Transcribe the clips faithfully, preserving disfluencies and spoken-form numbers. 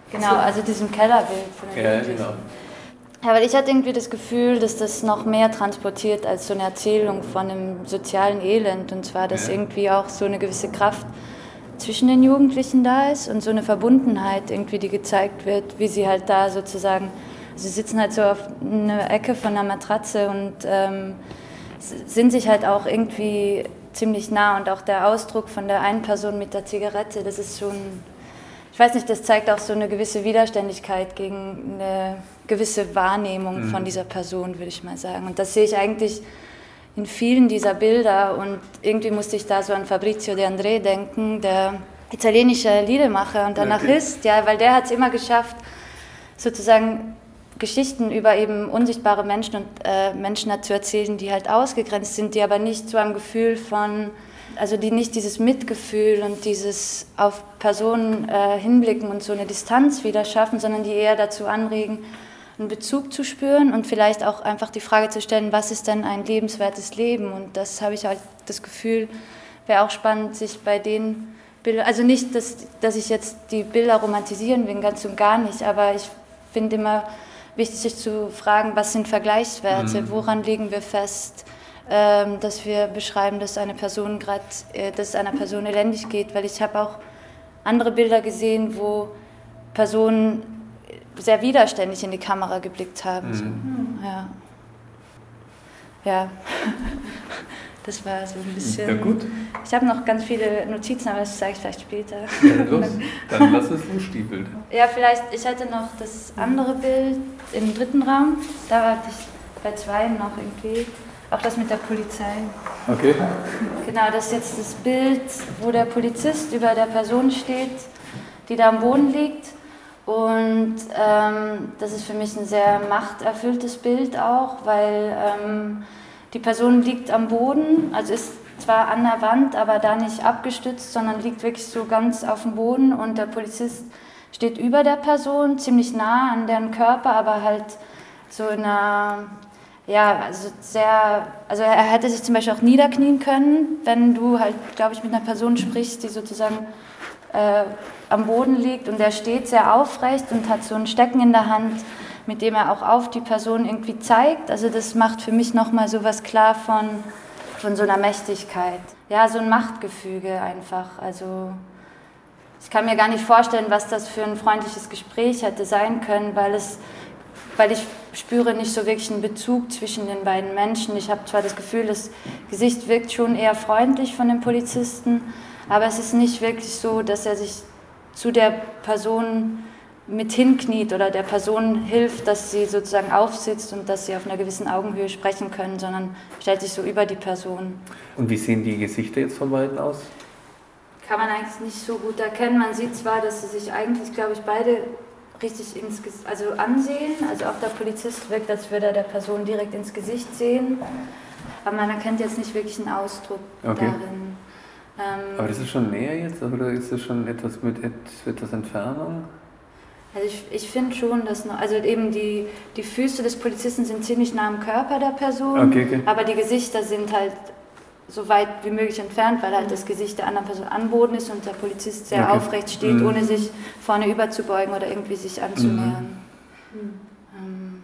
Genau, also diesem Kellerbild von den Ja, Jugendlichen. genau. Ja, weil ich hatte irgendwie das Gefühl, dass das noch mehr transportiert als so eine Erzählung von einem sozialen Elend. Und zwar, dass Ja. irgendwie auch so eine gewisse Kraft zwischen den Jugendlichen da ist und so eine Verbundenheit irgendwie, die gezeigt wird, wie sie halt da sozusagen, sie sitzen halt so auf einer Ecke von einer Matratze und ähm, sind sich halt auch irgendwie ziemlich nah. Und auch der Ausdruck von der einen Person mit der Zigarette, das ist schon, ich weiß nicht, das zeigt auch so eine gewisse Widerständigkeit gegen eine gewisse Wahrnehmung mhm. von dieser Person, würde ich mal sagen. Und das sehe ich eigentlich in vielen dieser Bilder und irgendwie musste ich da so an Fabrizio De André denken, der italienische Liedermacher und Anarchist, okay. ja, weil der hat es immer geschafft, sozusagen Geschichten über eben unsichtbare Menschen und äh, Menschen zu erzählen, die halt ausgegrenzt sind, die aber nicht zu einem Gefühl von, also die nicht dieses Mitgefühl und dieses auf Personen äh, hinblicken und so eine Distanz wieder schaffen, sondern die eher dazu anregen, einen Bezug zu spüren und vielleicht auch einfach die Frage zu stellen, was ist denn ein lebenswertes Leben? Und das habe ich halt das Gefühl, wäre auch spannend, sich bei den Bildern, also nicht, dass, dass ich jetzt die Bilder romantisieren will, ganz und gar nicht, aber ich finde immer wichtig, sich zu fragen, was sind Vergleichswerte, mhm. woran legen wir fest, ähm, dass wir beschreiben, dass eine Person gerade, äh, dass es einer Person elendig geht, weil ich habe auch andere Bilder gesehen, wo Personen sehr widerständig in die Kamera geblickt haben. Mhm. So. Ja. ja, das war so ein bisschen... Ja, gut. Ich habe noch ganz viele Notizen, aber das zeige ich vielleicht später. Ja, los, dann lass es losstiefeln. Ja, vielleicht, ich hätte noch das andere Bild im dritten Raum, da war ich bei zwei noch irgendwie, auch das mit der Polizei. Okay. Genau, das ist jetzt das Bild, wo der Polizist über der Person steht, die da am Boden liegt. Und ähm, das ist für mich ein sehr machterfülltes Bild auch, weil ähm, die Person liegt am Boden, also ist zwar an der Wand, aber da nicht abgestützt, sondern liegt wirklich so ganz auf dem Boden und der Polizist steht über der Person, ziemlich nah an deren Körper, aber halt so in einer, ja, also sehr, also er hätte sich zum Beispiel auch niederknien können, wenn du halt, glaube ich, mit einer Person sprichst, die sozusagen äh, am Boden liegt und er steht sehr aufrecht und hat so ein Stecken in der Hand, mit dem er auch auf die Person irgendwie zeigt. Also das macht für mich nochmal so was klar von, von so einer Mächtigkeit. Ja, so ein Machtgefüge einfach. Also ich kann mir gar nicht vorstellen, was das für ein freundliches Gespräch hätte sein können, weil es, weil ich spüre nicht so wirklich einen Bezug zwischen den beiden Menschen. Ich habe zwar das Gefühl, das Gesicht wirkt schon eher freundlich von dem Polizisten, aber es ist nicht wirklich so, dass er sich zu der Person mit hinkniet oder der Person hilft, dass sie sozusagen aufsitzt und dass sie auf einer gewissen Augenhöhe sprechen können, sondern stellt sich so über die Person. Und wie sehen die Gesichter jetzt von beiden aus? Kann man eigentlich nicht so gut erkennen. Man sieht zwar, dass sie sich eigentlich, glaube ich, beide richtig ins Gesicht, also ansehen. Also auch der Polizist wirkt, als würde er der Person direkt ins Gesicht sehen. Aber man erkennt jetzt nicht wirklich einen Ausdruck okay. darin. Ähm, Aber das ist schon näher jetzt oder ist das schon etwas mit etwas Entfernung? Also ich, ich finde schon, dass noch, also eben die, die Füße des Polizisten sind ziemlich nah am Körper der Person, okay, okay. aber die Gesichter sind halt so weit wie möglich entfernt, weil halt das Gesicht der anderen Person am Boden ist und der Polizist sehr okay. aufrecht steht, mhm. ohne sich vorne überzubeugen oder irgendwie sich anzunähern. Mhm. Ähm,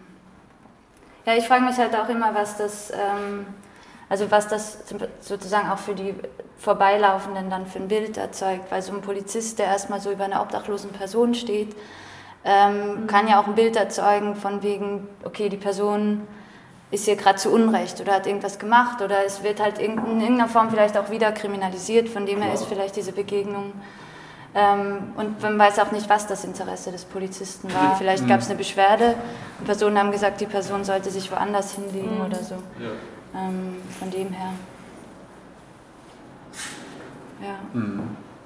ja, ich frage mich halt auch immer, was das... Ähm, Also was das sozusagen auch für die Vorbeilaufenden dann für ein Bild erzeugt, weil so ein Polizist, der erstmal so über einer obdachlosen Person steht, ähm, mhm. kann ja auch ein Bild erzeugen von wegen, okay, die Person ist hier gerade zu Unrecht oder hat irgendwas gemacht oder es wird halt in irgendeiner Form vielleicht auch wieder kriminalisiert, von dem her ist vielleicht diese Begegnung. Ähm, und man weiß auch nicht, was das Interesse des Polizisten war. Vielleicht gab es eine Beschwerde und Personen haben gesagt, die Person sollte sich woanders hinlegen mhm. oder so. Ja. Ähm, von dem her. Ja. Mhm.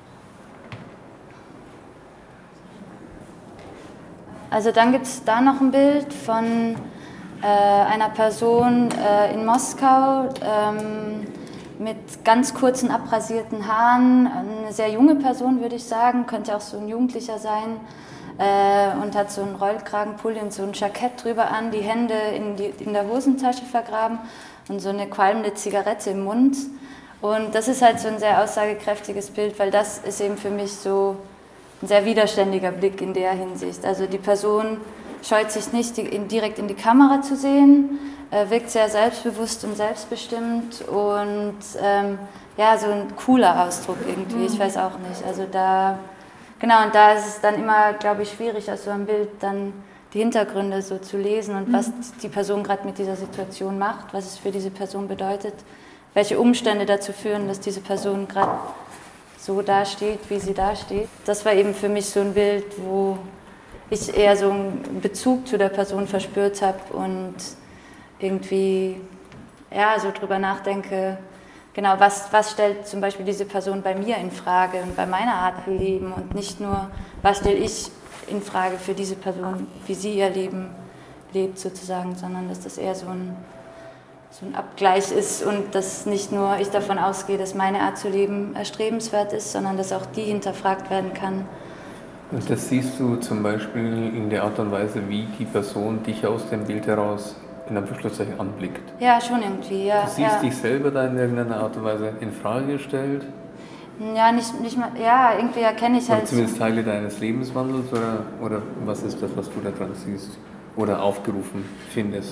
Also dann gibt es da noch ein Bild von äh, einer Person äh, in Moskau ähm, mit ganz kurzen abrasierten Haaren. Eine sehr junge Person, würde ich sagen, könnte auch so ein Jugendlicher sein. Äh, und hat so einen Rollkragenpulli und so ein Jackett drüber an, die Hände in, die, in der Hosentasche vergraben und so eine qualmende Zigarette im Mund. Und das ist halt so ein sehr aussagekräftiges Bild, weil das ist eben für mich so ein sehr widerständiger Blick in der Hinsicht. Also die Person scheut sich nicht, die, in, direkt in die Kamera zu sehen, äh, wirkt sehr selbstbewusst und selbstbestimmt und ähm, ja, so ein cooler Ausdruck irgendwie, ich weiß auch nicht. Also da, genau, und da ist es dann immer, glaube ich, schwierig, aus so einem Bild dann die Hintergründe so zu lesen und mhm. was die Person gerade mit dieser Situation macht, was es für diese Person bedeutet, welche Umstände dazu führen, dass diese Person gerade so dasteht, wie sie dasteht. Das war eben für mich so ein Bild, wo ich eher so einen Bezug zu der Person verspürt habe und irgendwie ja, so drüber nachdenke, genau, was, was stellt zum Beispiel diese Person bei mir in Frage und bei meiner Art zu leben und nicht nur, was stelle ich in Frage für diese Person, wie sie ihr Leben lebt sozusagen, sondern dass das eher so ein, so ein Abgleich ist und dass nicht nur ich davon ausgehe, dass meine Art zu leben erstrebenswert ist, sondern dass auch die hinterfragt werden kann. Und das siehst du zum Beispiel in der Art und Weise, wie die Person dich aus dem Bild heraus in Anführungszeichen anblickt. Ja, schon irgendwie, ja. Du siehst ja. dich selber da in irgendeiner Art und Weise in Frage gestellt? Ja, nicht, nicht mal, ja, irgendwie erkenne ich oder halt... zumindest Teile deines Lebenswandels oder, oder was ist das, was du da dran siehst oder aufgerufen findest?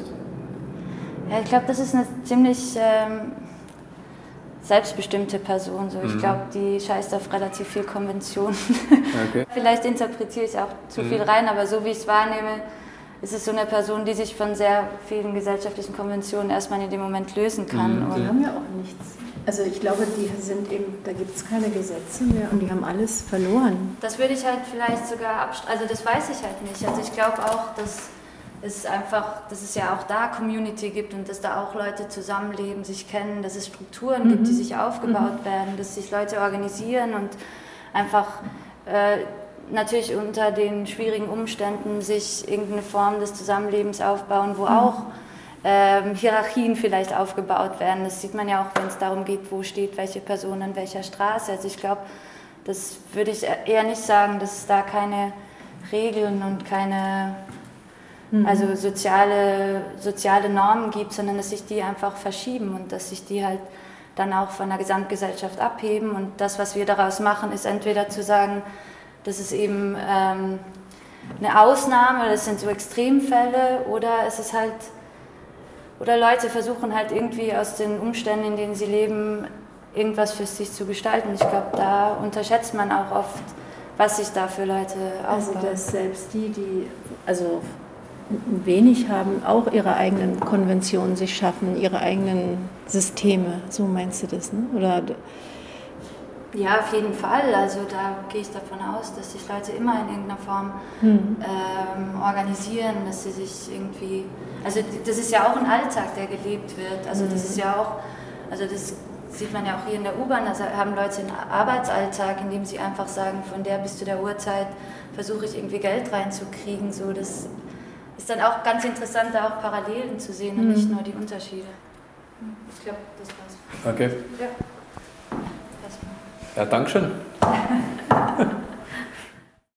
Ja, ich glaube, das ist eine ziemlich ähm, selbstbestimmte Person. So. Ich mhm. glaube, die scheißt auf relativ viel Konvention. Okay. Vielleicht interpretiere ich auch zu mhm. viel rein, aber so wie ich es wahrnehme, ist es so eine Person, die sich von sehr vielen gesellschaftlichen Konventionen erstmal in dem Moment lösen kann. Mhm. Die haben ja auch nichts. Also ich glaube, die sind eben, da gibt es keine Gesetze mehr und die haben alles verloren. Das würde ich halt vielleicht sogar abstreiten, also das weiß ich halt nicht. Also ich glaube auch, dass es einfach, dass es ja auch da Community gibt und dass da auch Leute zusammenleben, sich kennen, dass es Strukturen mhm. gibt, die sich aufgebaut mhm. werden, dass sich Leute organisieren und einfach äh, natürlich unter den schwierigen Umständen sich irgendeine Form des Zusammenlebens aufbauen, wo mhm. auch ähm, Hierarchien vielleicht aufgebaut werden. Das sieht man ja auch, wenn es darum geht, wo steht welche Person an welcher Straße. Also ich glaube, das würde ich eher nicht sagen, dass es da keine Regeln und keine mhm. also soziale, soziale Normen gibt, sondern dass sich die einfach verschieben und dass sich die halt dann auch von der Gesamtgesellschaft abheben. Und das, was wir daraus machen, ist entweder zu sagen, das ist eben ähm, eine Ausnahme, das sind so Extremfälle, oder es ist halt, oder Leute versuchen halt irgendwie aus den Umständen, in denen sie leben, irgendwas für sich zu gestalten. Ich glaube, da unterschätzt man auch oft, was sich da für Leute aufbauen. Also dass selbst die, die also wenig haben, auch ihre eigenen Konventionen sich schaffen, ihre eigenen Systeme. So meinst du das, ne? Oder ja, auf jeden Fall. Also da gehe ich davon aus, dass sich Leute immer in irgendeiner Form mhm. ähm, organisieren, dass sie sich irgendwie, also das ist ja auch ein Alltag, der gelebt wird. Also das ist ja auch, also das sieht man ja auch hier in der U-Bahn, da haben Leute einen Arbeitsalltag, in dem sie einfach sagen, von der bis zu der Uhrzeit versuche ich irgendwie Geld reinzukriegen. So, das ist dann auch ganz interessant, da auch Parallelen zu sehen und mhm. nicht nur die Unterschiede. Ich glaube, das war's. Okay. Ja. Ja, danke schön.